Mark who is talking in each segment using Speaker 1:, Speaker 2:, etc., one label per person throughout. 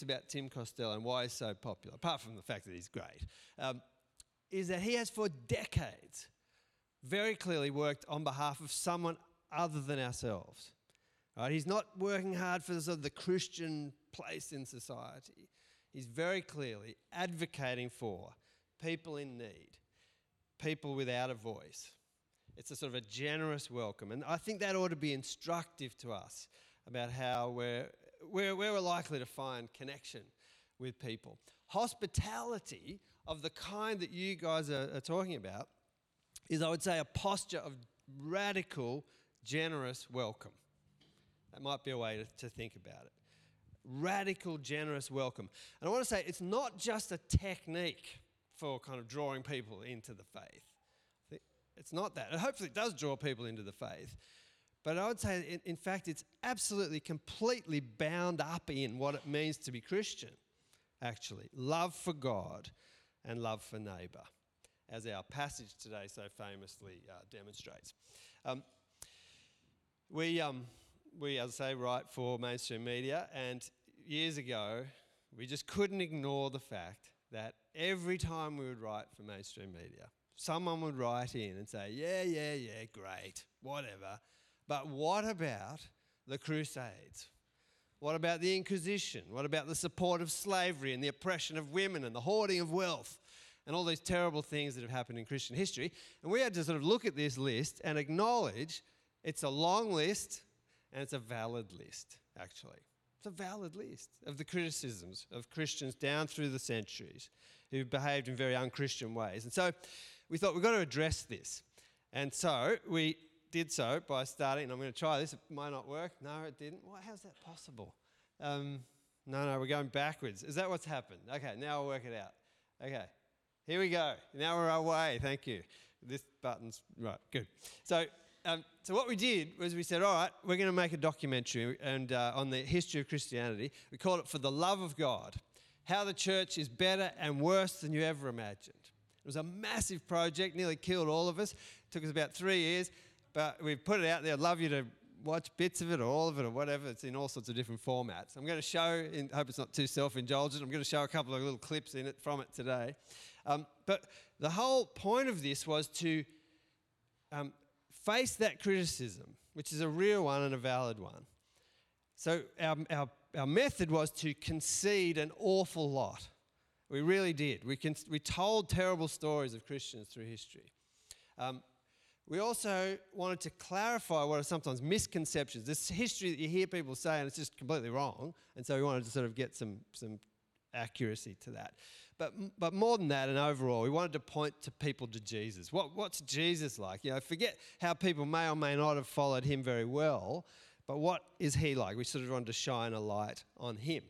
Speaker 1: about Tim Costello and why he's so popular, apart from the fact that he's great, is that he has for decades very clearly worked on behalf of someone other than ourselves. Right? He's not working hard for the Christian place in society. He's very clearly advocating for people in need, people without a voice. It's a sort of a generous welcome. And I think that ought to be instructive to us about how we're likely to find connection with people. Hospitality of the kind that you guys are talking about is, I would say, a posture of radical, generous welcome. That might be a way to think about it. Radical, generous welcome. And I want to say it's not just a technique for kind of drawing people into the faith. It's not that. And hopefully it does draw people into the faith. But I would say, in fact, it's absolutely, completely bound up in what it means to be Christian, actually. Love for God and love for neighbour, as our passage today so famously demonstrates. We, as I say, write for mainstream media, and years ago, we just couldn't ignore the fact that every time we would write for mainstream media, someone would write in and say, yeah, great, whatever. But what about the Crusades? What about the Inquisition? What about the support of slavery and the oppression of women and the hoarding of wealth and all these terrible things that have happened in Christian history? And we had to sort of look at this list and acknowledge it's a long list and it's a valid list, actually. It's a valid list of the criticisms of Christians down through the centuries who behaved in very unchristian ways. And so we thought we've got to address this. And so we did so by starting, and I'm going to try this. It might not work. No, it didn't. How's that possible? No, we're going backwards. Is that what's happened? Okay, now I'll work it out. Okay, here we go. Now we're away. Thank you. This button's right. Good. So what we did was we said, all right, we're going to make a documentary and on the history of Christianity. We called it For the Love of God, How the Church is Better and Worse Than You Ever Imagined. It was a massive project, nearly killed all of us. It took us about 3 years, but we've put it out there. I'd love you to watch bits of it or all of it or whatever. It's in all sorts of different formats. I'm going to show, I hope it's not too self-indulgent, I'm going to show a couple of little clips from it today. But the whole point of this was to face that criticism, which is a real one and a valid one. So our method was to concede an awful lot. We really did. We told terrible stories of Christians through history. We also wanted to clarify what are sometimes misconceptions. This history that you hear people say and it's just completely wrong, and so we wanted to sort of get some accuracy to that. But more than that, and overall, we wanted to point to people to Jesus. What's Jesus like? Forget how people may or may not have followed him very well, but what is he like? We sort of wanted to shine a light on him.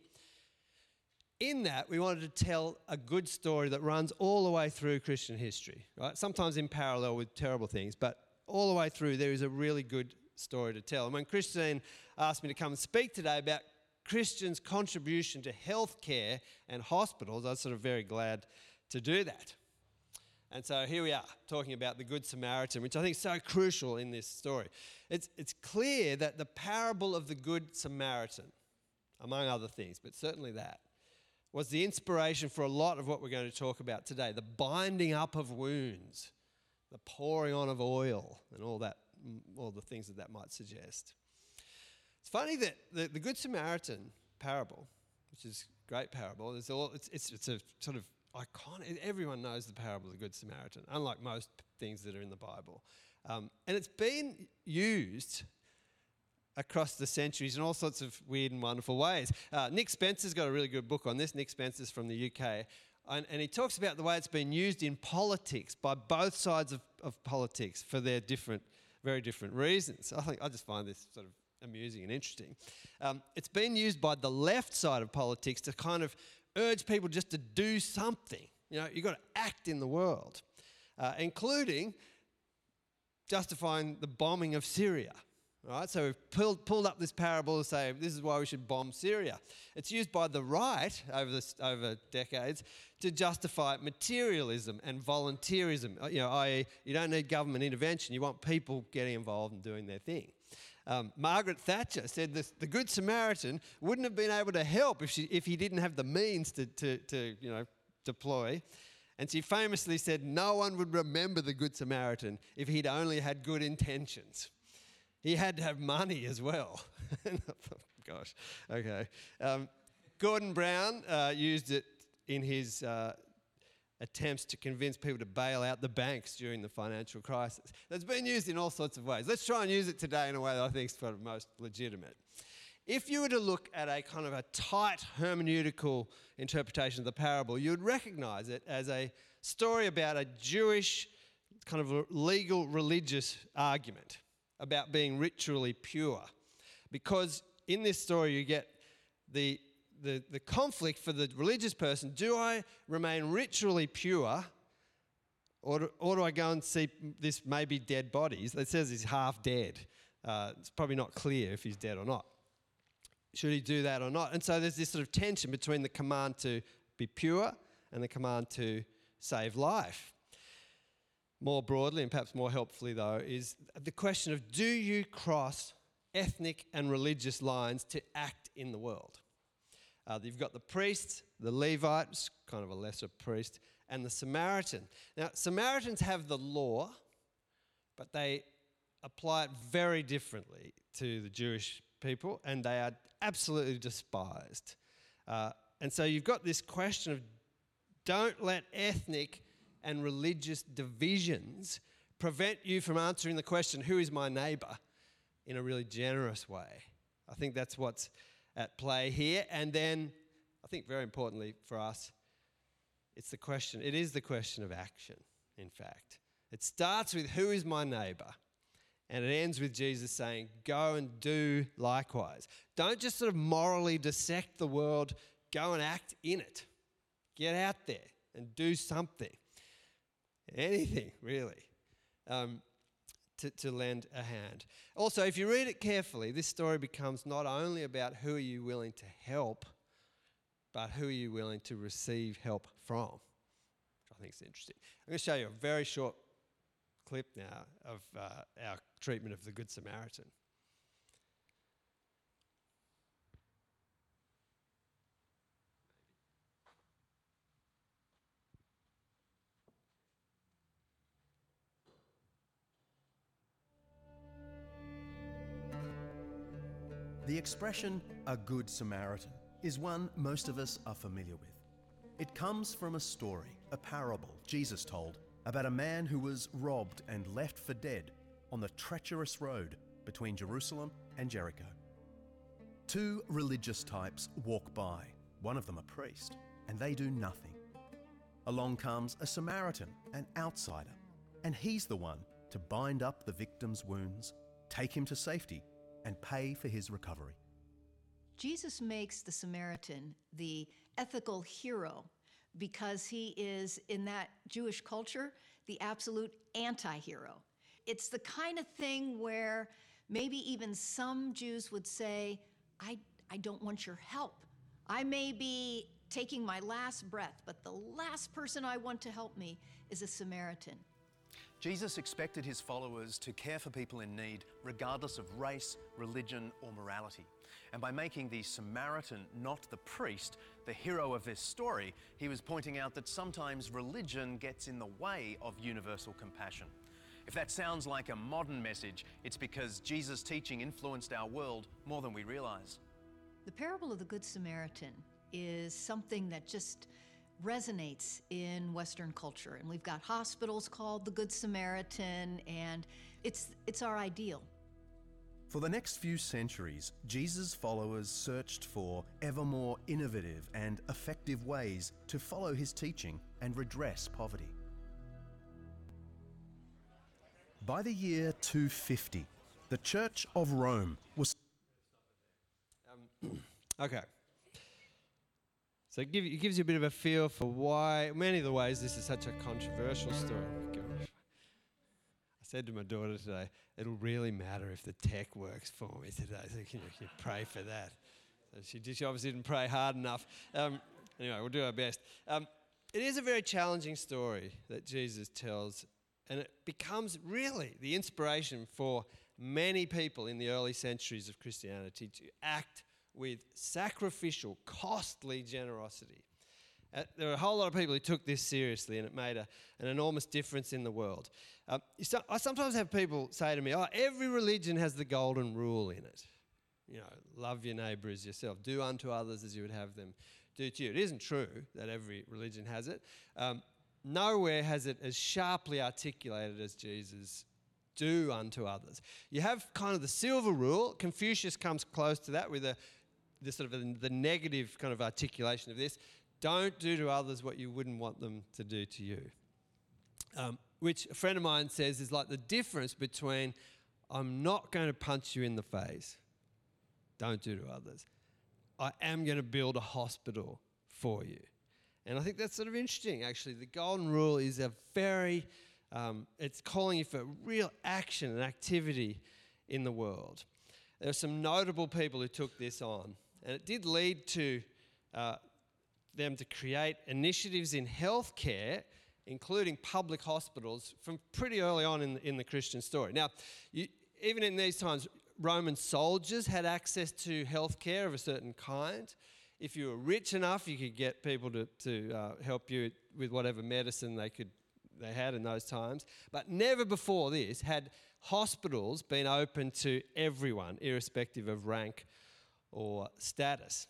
Speaker 1: In that, we wanted to tell a good story that runs all the way through Christian history, right? Sometimes in parallel with terrible things, but all the way through there is a really good story to tell. And when Christine asked me to come and speak today about Christians' contribution to healthcare and hospitals, I was sort of very glad to do that. And so here we are, talking about the Good Samaritan, which I think is so crucial in this story. It's clear that the parable of the Good Samaritan, among other things, but certainly that, was the inspiration for a lot of what we're going to talk about today. The binding up of wounds, the pouring on of oil, and all the things that might suggest. It's funny that the Good Samaritan parable, which is a great parable, it's a sort of iconic. Everyone knows the parable of the Good Samaritan, unlike most things that are in the Bible. And it's been used across the centuries in all sorts of weird and wonderful ways. Nick Spencer's got a really good book on this. Nick Spencer's from the UK. And he talks about the way it's been used in politics by both sides of politics for their very different reasons. I just find this sort of amusing and interesting. It's been used by the left side of politics to kind of urge people just to do something. You've got to act in the world, including justifying the bombing of Syria. Right, so we've pulled up this parable to say this is why we should bomb Syria. It's used by the right over decades to justify materialism and volunteerism. I.e., you don't need government intervention. You want people getting involved and doing their thing. Margaret Thatcher said the Good Samaritan wouldn't have been able to help if he didn't have the means to deploy. And she famously said no one would remember the Good Samaritan if he'd only had good intentions. He had to have money as well. Gosh, okay. Gordon Brown used it in his attempts to convince people to bail out the banks during the financial crisis. It's been used in all sorts of ways. Let's try and use it today in a way that I think is sort of most legitimate. If you were to look at a kind of a tight hermeneutical interpretation of the parable, you would recognize it as a story about a Jewish kind of legal religious argument about being ritually pure. Because in this story you get the conflict for the religious person: do I remain ritually pure, or do I go and see this maybe dead body? It says he's half dead. It's probably not clear if he's dead or not. Should he do that or not? And so there's this sort of tension between the command to be pure and the command to save life. More broadly, and perhaps more helpfully though, is the question of, do you cross ethnic and religious lines to act in the world? You've got the priest, the Levite, kind of a lesser priest, and the Samaritan. Now, Samaritans have the law, but they apply it very differently to the Jewish people, and they are absolutely despised. And so you've got this question of, don't let ethnic and religious divisions prevent you from answering the question, who is my neighbour, in a really generous way. I think that's what's at play here. And then, I think very importantly for us, it is the question of action, in fact. It starts with, who is my neighbour? And it ends with Jesus saying, go and do likewise. Don't just sort of morally dissect the world, go and act in it. Get out there and do something. Anything, really, to lend a hand. Also, if you read it carefully, this story becomes not only about who are you willing to help, but who are you willing to receive help from, which I think is interesting. I'm going to show you a very short clip now of our treatment of the Good Samaritan.
Speaker 2: The expression, a good Samaritan, is one most of us are familiar with. It comes from a story, a parable Jesus told about a man who was robbed and left for dead on the treacherous road between Jerusalem and Jericho. Two religious types walk by, one of them a priest, and they do nothing. Along comes a Samaritan, an outsider, and he's the one to bind up the victim's wounds, take him to safety, and pay for his recovery.
Speaker 3: Jesus makes the Samaritan the ethical hero because he is, in that Jewish culture, the absolute anti-hero. It's the kind of thing where maybe even some Jews would say, I don't want your help. I may be taking my last breath, but the last person I want to help me is a Samaritan.
Speaker 2: Jesus expected his followers to care for people in need regardless of race, religion, or morality. And by making the Samaritan, not the priest, the hero of this story, he was pointing out that sometimes religion gets in the way of universal compassion. If that sounds like a modern message, it's because Jesus' teaching influenced our world more than we realize.
Speaker 3: The parable of the Good Samaritan is something that just resonates in Western culture. And we've got hospitals called the Good Samaritan, and it's our ideal.
Speaker 2: For the next few centuries, Jesus' followers searched for ever more innovative and effective ways to follow his teaching and redress poverty. By the year 250, the Church of Rome was...
Speaker 1: Okay. So it gives you a bit of a feel for why, many of the ways this is such a controversial story. Gosh. I said to my daughter today, it'll really matter if the tech works for me today. So you pray for that. So she obviously didn't pray hard enough. Anyway, we'll do our best. It is a very challenging story that Jesus tells, and it becomes really the inspiration for many people in the early centuries of Christianity to act with sacrificial, costly generosity. There are a whole lot of people who took this seriously, and it made an enormous difference in the world. I sometimes have people say to me, every religion has the golden rule in it. Love your neighbour as yourself. Do unto others as you would have them do to you. It isn't true that every religion has it. Nowhere has it as sharply articulated as Jesus. Do unto others. You have kind of the silver rule. Confucius comes close to that with the negative kind of articulation of this. Don't do to others what you wouldn't want them to do to you. Which a friend of mine says is like the difference between I'm not going to punch you in the face, don't do to others. I am going to build a hospital for you. And I think that's sort of interesting, actually. The golden rule is a very, it's calling you for real action and activity in the world. There are some notable people who took this on. And it did lead to them to create initiatives in healthcare, including public hospitals, from pretty early on in the Christian story. Now, even in these times, Roman soldiers had access to healthcare of a certain kind. If you were rich enough, you could get people to help you with whatever medicine they had in those times. But never before this had hospitals been open to everyone, irrespective of rank or status.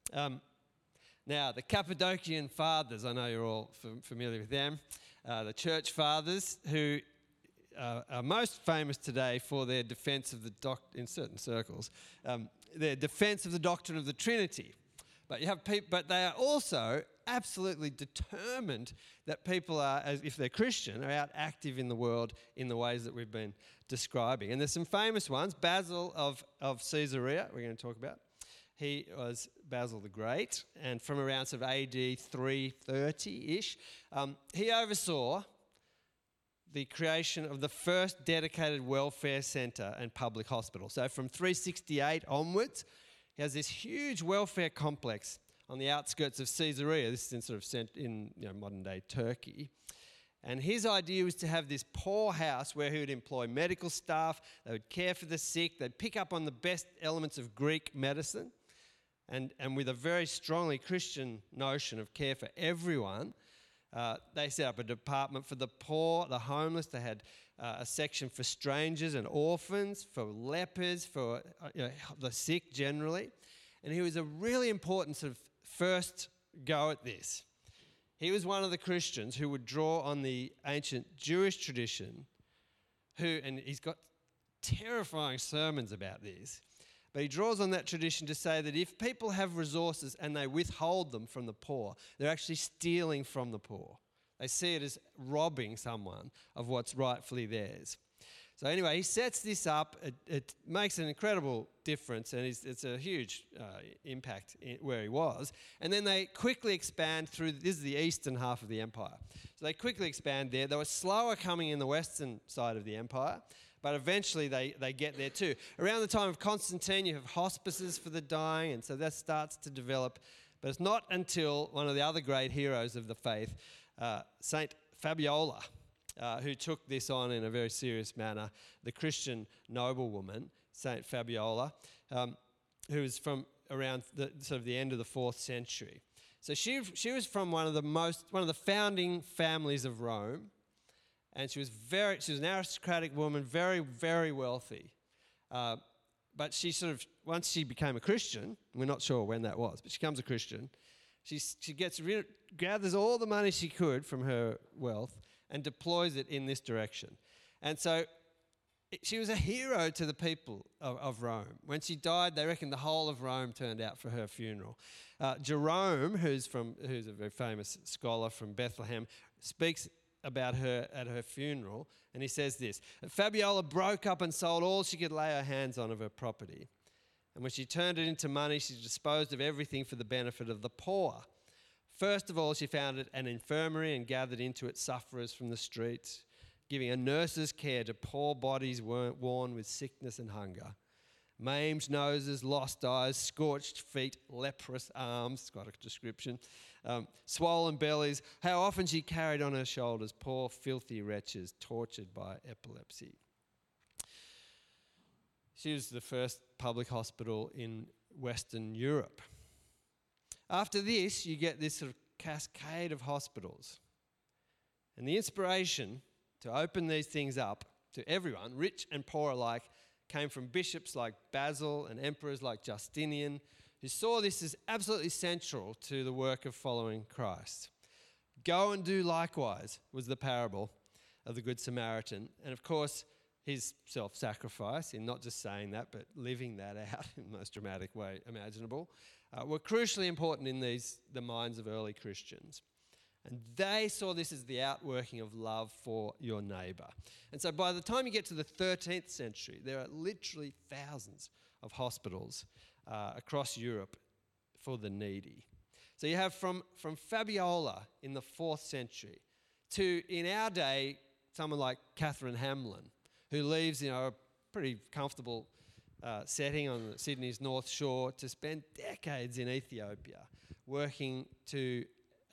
Speaker 1: Now, the Cappadocian Fathers, I know you're all familiar with them, the church fathers who are most famous today for their defence of in certain circles, their defence of the doctrine of the Trinity. But you have people, but they are also absolutely determined that people are, as if they're Christian, are out active in the world in the ways that we've been describing. And there's some famous ones. Basil of Caesarea, we're going to talk about. He was Basil the Great, and from around sort of AD 330-ish, he oversaw the creation of the first dedicated welfare centre and public hospital. So from 368 onwards, he has this huge welfare complex on the outskirts of Caesarea. This is in modern-day Turkey. And his idea was to have this poorhouse where he would employ medical staff, they would care for the sick, they'd pick up on the best elements of Greek medicine, and with a very strongly Christian notion of care for everyone, they set up a department for the poor, the homeless. They had a section for strangers and orphans, for lepers, for the sick generally. And he was a really important sort of first go at this. He was one of the Christians who would draw on the ancient Jewish tradition, and he's got terrifying sermons about this, but he draws on that tradition to say that if people have resources and they withhold them from the poor, they're actually stealing from the poor. They see it as robbing someone of what's rightfully theirs. So anyway, he sets this up. It makes an incredible difference, and it's a huge impact where he was. And then they quickly expand through, this is the eastern half of the empire. So they quickly expand there. They were slower coming in the western side of the empire, but eventually they get there too. Around the time of Constantine, you have hospices for the dying, and so that starts to develop. But it's not until one of the other great heroes of the faith, Saint Fabiola, who took this on in a very serious manner, the Christian noblewoman, Saint Fabiola, who was from around the end of the 4th century. So she was from one of the founding families of Rome, and she was an aristocratic woman, very, very wealthy. But she once she became a Christian, we're not sure when that was, but she becomes a Christian. She gathers all the money she could from her wealth and deploys it in this direction. And so she was a hero to the people of Rome. When she died, they reckon the whole of Rome turned out for her funeral. Jerome, who's a very famous scholar from Bethlehem, speaks about her at her funeral, and he says this: Fabiola broke up and sold all she could lay her hands on of her property. And when she turned it into money, she disposed of everything for the benefit of the poor. First of all, she founded an infirmary and gathered into it sufferers from the streets, giving a nurse's care to poor bodies worn with sickness and hunger. Maimed noses, lost eyes, scorched feet, leprous arms, it's got a description, swollen bellies. How often she carried on her shoulders poor filthy wretches tortured by epilepsy. She was the first public hospital in Western Europe. After this, you get this sort of cascade of hospitals. And the inspiration to open these things up to everyone, rich and poor alike, came from bishops like Basil and emperors like Justinian, who saw this as absolutely central to the work of following Christ. Go and do likewise was the parable of the Good Samaritan. And of course, his self-sacrifice, in not just saying that, but living that out in the most dramatic way imaginable, were crucially important in the minds of early Christians. And they saw this as the outworking of love for your neighbour. And so by the time you get to the 13th century, there are literally thousands of hospitals across Europe for the needy. So you have from Fabiola in the 4th century to, in our day, someone like Catherine Hamlin, who lives in a pretty comfortable setting on Sydney's North Shore, to spend decades in Ethiopia working to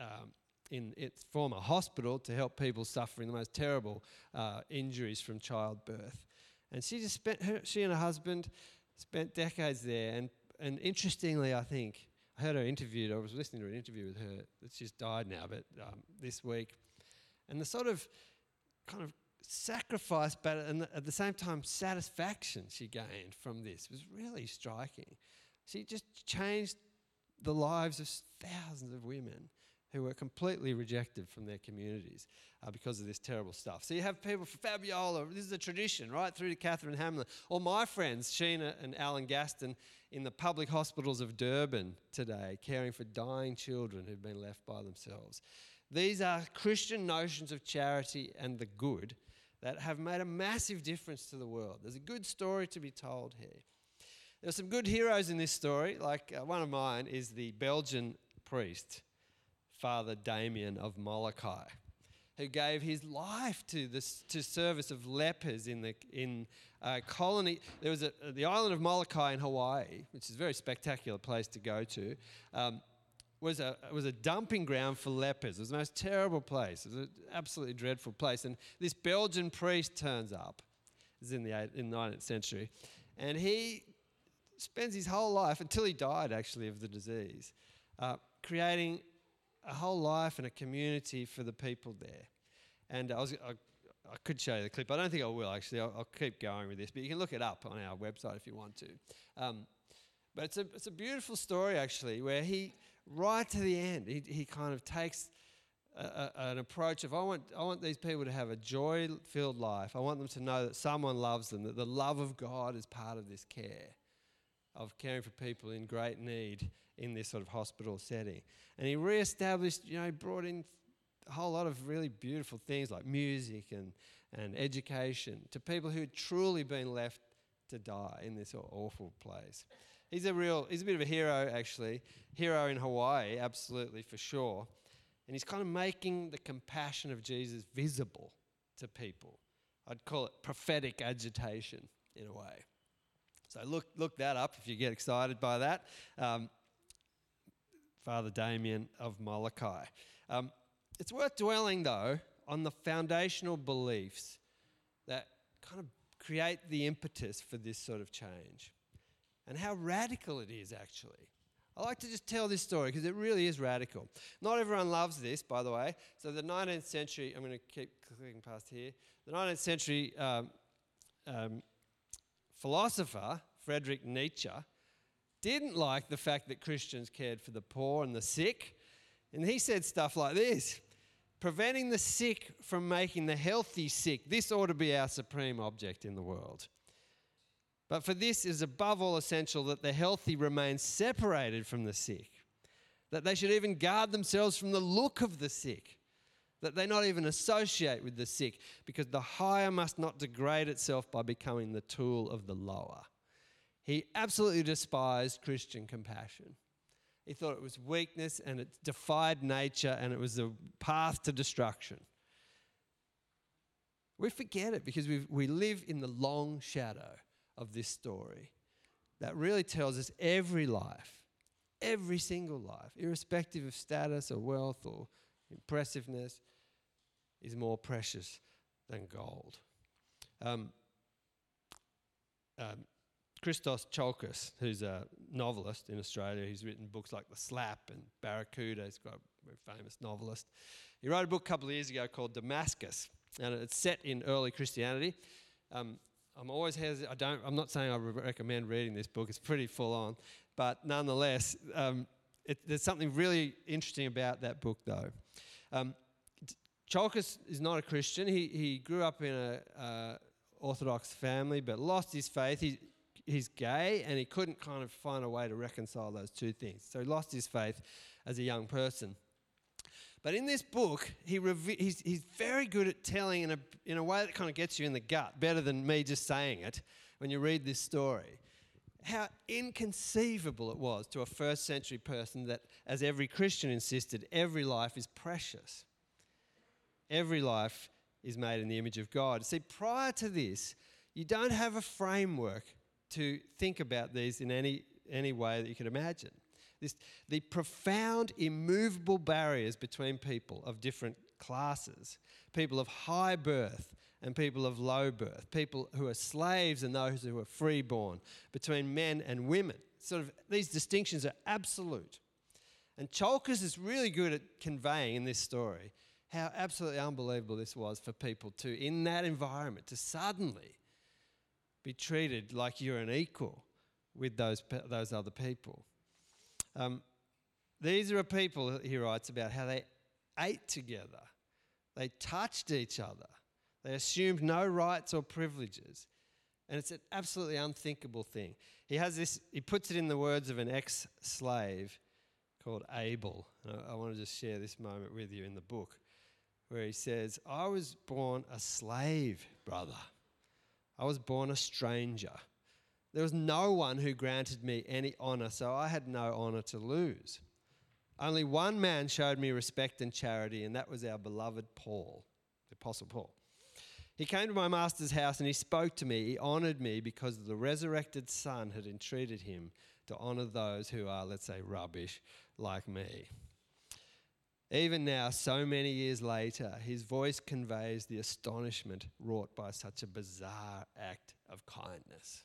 Speaker 1: in its former hospital to help people suffering the most terrible injuries from childbirth. And she and her husband spent decades there. And interestingly, I think, I heard her interviewed, I was listening to an interview with her, she's died now, but this week. And the sort of kind of sacrifice, but at the same time satisfaction she gained from this was really striking. She just changed the lives of thousands of women who were completely rejected from their communities because of this terrible stuff. So you have people from Fabiola, this is a tradition, right through to Catherine Hamlin, or my friends, Sheena and Alan Gaston, in the public hospitals of Durban today, caring for dying children who've been left by themselves. These are Christian notions of charity and the good that have made a massive difference to the world. There's a good story to be told here. There are some good heroes in this story, like one of mine is the Belgian priest, Father Damien of Molokai, who gave his life to service of lepers in a colony. There was the island of Molokai in Hawaii, which is a very spectacular place to go to, was a dumping ground for lepers. It was the most terrible place. It was an absolutely dreadful place. And this Belgian priest turns up. This is in the 19th century. And he spends his whole life, until he died actually of the disease, creating a whole life and a community for the people there. And I could show you the clip. I don't think I will, actually. I'll keep going with this. But you can look it up on our website if you want to. But it's a beautiful story, actually, where he, right to the end, he kind of takes an approach of, I want these people to have a joy-filled life. I want them to know that someone loves them, that the love of God is part of this care, of caring for people in great need in this sort of hospital setting. And he re-established, brought in a whole lot of really beautiful things like music and education to people who had truly been left to die in this awful place. He's a bit of a hero, actually. Hero in Hawaii, absolutely, for sure. And he's kind of making the compassion of Jesus visible to people. I'd call it prophetic agitation in a way. So look that up if you get excited by that. Father Damien of Molokai. It's worth dwelling, though, on the foundational beliefs that kind of create the impetus for this sort of change and how radical it is, actually. I like to just tell this story because it really is radical. Not everyone loves this, by the way. So the 19th century, I'm going to keep clicking past here. The 19th century philosopher, Friedrich Nietzsche, didn't like the fact that Christians cared for the poor and the sick. And he said stuff like this: preventing the sick from making the healthy sick, this ought to be our supreme object in the world. But for this is above all essential that the healthy remain separated from the sick, that they should even guard themselves from the look of the sick, that they not even associate with the sick, because the higher must not degrade itself by becoming the tool of the lower. He absolutely despised Christian compassion. He thought it was weakness and it defied nature and it was a path to destruction. We forget it because we live in the long shadow of this story that really tells us every life, every single life, irrespective of status or wealth or impressiveness, is more precious than gold. Christos Tsiolkas, who's a novelist in Australia. He's written books like The Slap and Barracuda. He's got a very famous novelist. He wrote a book a couple of years ago called Damascus, and it's set in early Christianity. I'm always hesitant. I'm not saying I recommend reading this book. It's pretty full on, but nonetheless, there's something really interesting about that book, though. Tsiolkas is not a Christian. He grew up in a Orthodox family, but lost his faith. He's gay, and he couldn't kind of find a way to reconcile those two things. So he lost his faith as a young person. But in this book, he's very good at telling in a way that kind of gets you in the gut, better than me just saying it when you read this story, how inconceivable it was to a first century person that, as every Christian insisted, every life is precious. Every life is made in the image of God. See, prior to this, you don't have a framework to think about these in any way that you can imagine. The profound, immovable barriers between people of different classes, people of high birth and people of low birth, people who are slaves and those who are freeborn, between men and women. Sort of these distinctions are absolute. And Tsiolkas is really good at conveying in this story how absolutely unbelievable this was for people to, in that environment, to suddenly be treated like you're an equal with those other people. These are a people, he writes, about how they ate together, they touched each other, they assumed no rights or privileges, and it's an absolutely unthinkable thing. He puts it in the words of an ex-slave called Abel. I want to just share this moment with you in the book, where he says, "I was born a slave, brother. I was born a stranger. There was no one who granted me any honour, so I had no honour to lose. Only one man showed me respect and charity, and that was our beloved Paul, the Apostle Paul. He came to my master's house and he spoke to me. He honoured me because the resurrected Son had entreated him to honour those who are, let's say, rubbish like me. Even now, so many years later, his voice conveys the astonishment wrought by such a bizarre act of kindness."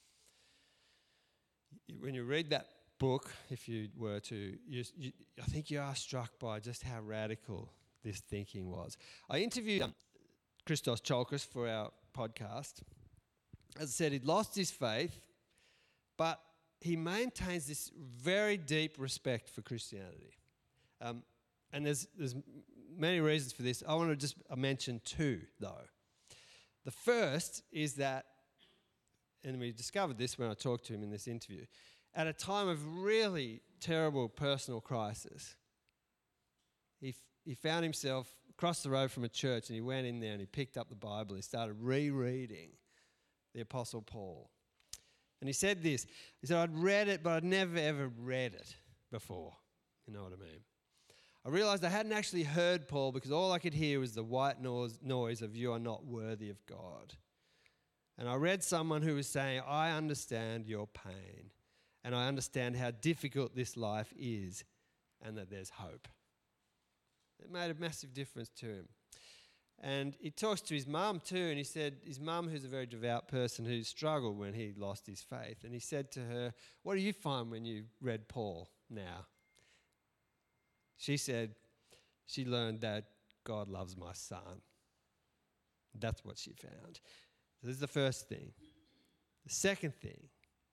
Speaker 1: When you read that book, if you were to, I think you are struck by just how radical this thinking was. I interviewed Christos Tsiolkas for our podcast. As I said, he'd lost his faith, but he maintains this very deep respect for Christianity. And there's many reasons for this. I want to just mention two, though. The first is that, and we discovered this when I talked to him in this interview, at a time of really terrible personal crisis, he found himself across the road from a church, and he went in there and he picked up the Bible. He started rereading the Apostle Paul. And he said this. He said, "I'd read it, but I'd never ever read it before." You know what I mean? I realised I hadn't actually heard Paul because all I could hear was the white noise of "you are not worthy of God." And I read someone who was saying, "I understand your pain, and I understand how difficult this life is, and that there's hope." It made a massive difference to him. And he talks to his mum too, and he said his mum, who's a very devout person, who struggled when he lost his faith, and he said to her, "What do you find when you read Paul now?" She said she learned that God loves my son. That's what she found. So this is the first thing. The second thing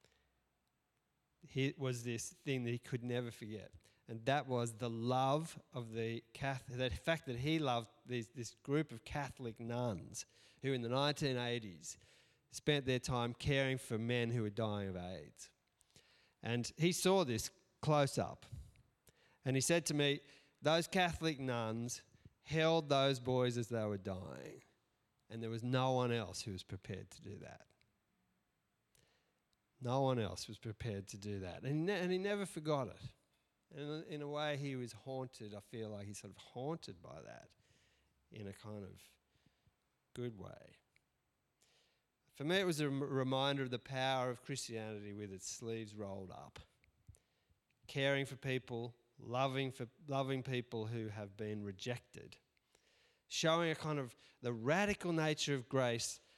Speaker 1: was this thing that he could never forget, and that was the love of the fact that he loved this group of Catholic nuns who in the 1980s spent their time caring for men who were dying of AIDS. And he saw this close up. And he said to me, those Catholic nuns held those boys as they were dying, and there was no one else who was prepared to do that. No one else was prepared to do that. And he never forgot it. And in a way, he was haunted. I feel like he's sort of haunted by that in a kind of good way. For me, it was a reminder of the power of Christianity with its sleeves rolled up. Caring for people, loving people who have been rejected. Showing a kind of the radical nature of grace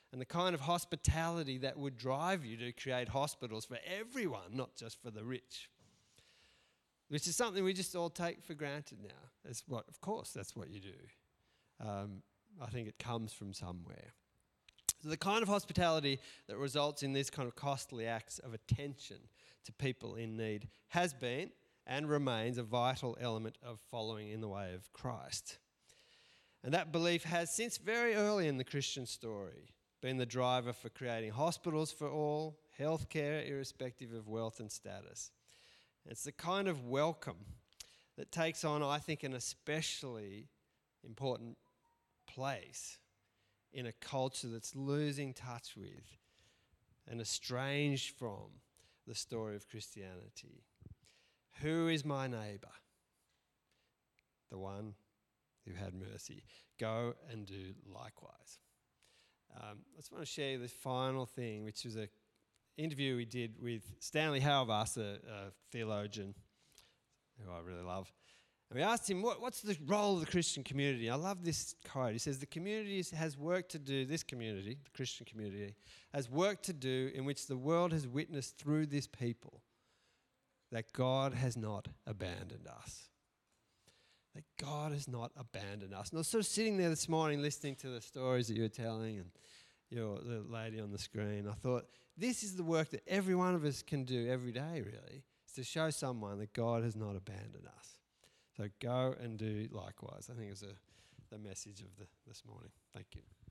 Speaker 1: and the kind of hospitality that would drive you to create hospitals for everyone, not just for the rich. Which is something we just all take for granted now. Of course, that's what you do. I think it comes from somewhere. So the kind of hospitality that results in these kind of costly acts of attention to people in need has been and remains a vital element of following in the way of Christ. And that belief has, since very early in the Christian story, been the driver for creating hospitals for all, healthcare irrespective of wealth and status. It's the kind of welcome that takes on, I think, an especially important place in a culture that's losing touch with and estranged from the story of Christianity. Who is my neighbour? The one who had mercy. Go and do likewise. I just want to share this final thing, which was an interview we did with Stanley Hauerwas, a theologian who I really love. And we asked him, what's the role of the Christian community? I love this quote. He says, the community has work to do, this community, the Christian community, has work to do in which the world has witnessed through this people that God has not abandoned us. That God has not abandoned us. And I was sort of sitting there this morning listening to the stories that you were telling and the lady on the screen. I thought, this is the work that every one of us can do every day, really, is to show someone that God has not abandoned us. So go and do likewise. I think it was the message of this morning. Thank you.